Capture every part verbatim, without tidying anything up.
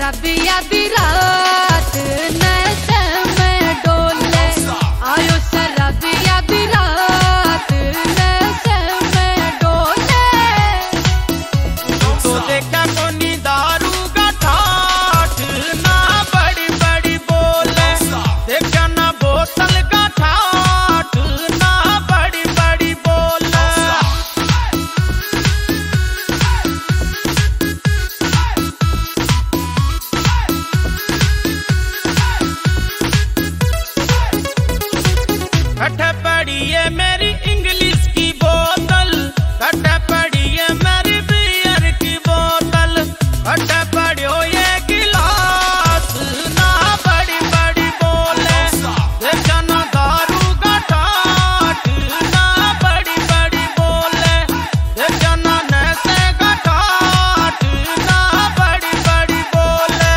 शराबी आधी रात नशे में डोले, आयो शराबी आधी रात नशे में डोले। तो देखा कोनी दारू का ठाठ ना बड़ी बड़ी बोले, देखा ना बोतल का ठाठ ना बड़ी बड़ी बोले। कट पड़ी है मेरी इंग्लिश की बोतल, कट पड़ी है मेरी बियर की बोतल, कट पड़ो ये गिलास ना बड़ी बड़ी बोले, देखा ना दारू का ठाठ ना बड़ी बड़ी बोले, देखा ना नशे का ठाठ ना बड़ी बड़ी बोले।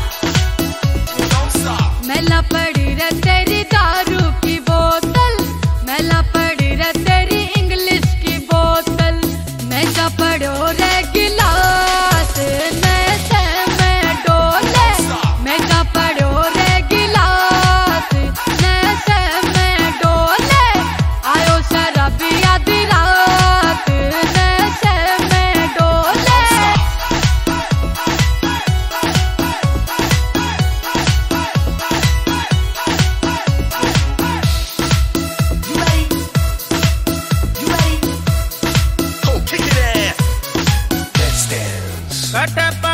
मैला पड़ी रे तेरी दारू की बोतल, मैला पड़ी रे तेरी इंग्लिश की बोतल, मैला पड़ो रे गिलास नशे में डोले, मैला पड़ो रे गिलास नशे में डोले, आयो शराबी आधी रात नशे में डोले। Go kick it ass. Let's dance. Cut